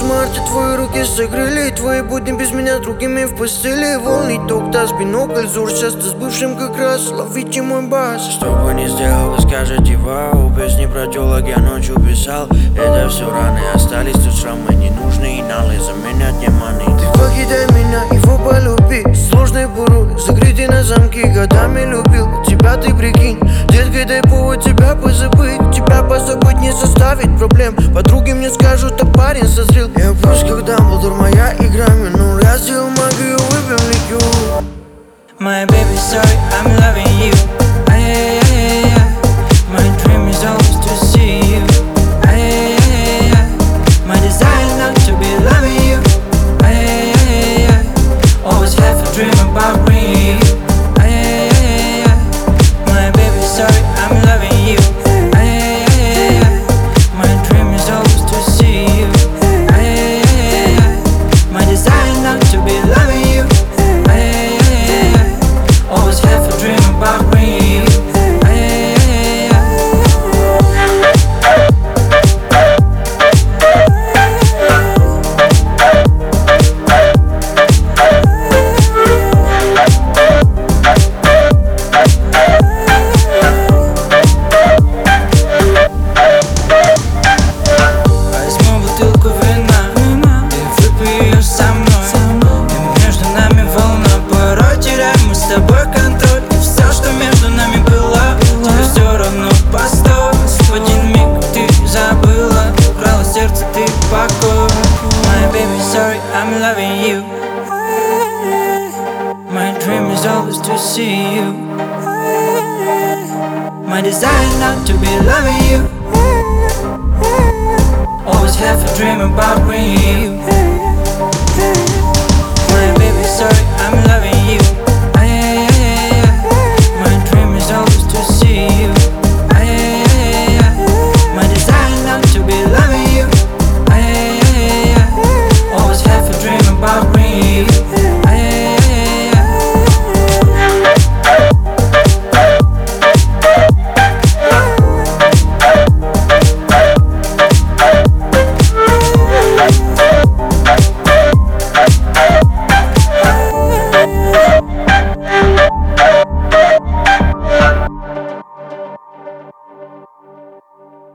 марте твои руки согрели, твои будни без меня с другими в постели. Волны ток, таз, бинокль, зур, сейчас ты с бывшим как раз. Ловите мой бас. Что бы ни сделал, вы скажете вау. Песни про тёлок я ночью писал. Это все раны, остались тут шрамы ненужные налы, заменять не маны. Ты покидай меня, его полюби. Сложный буруль, закрытый на замки, годами любил. Тебя ты прикинь, детка, дай повод тебя позабыть. Тебя позабыть не составит проблем. Подруги мне скажут, а парень созрел. Я пусть как Дамблдор, моя игра минула. Я сделал магию, выпил ликер. My baby, sorry, I'm loving you. My dream is always to see you. My desire not to be loving you. Always have a dream about me. My baby, sorry, I'm loving you. My dream is always to see you. My desire not to be loving you. Always have a dream about me. Возьму бутылку вина, ты выпей ее со мной. И между нами волна, порой теряем мы с тобой контроль. И все, что между нами было, тебе все равно постой. В один миг ты забыла, украла сердце ты покой. My baby, sorry, I'm loving you. My dream is always to see you. My desire not to be loving you.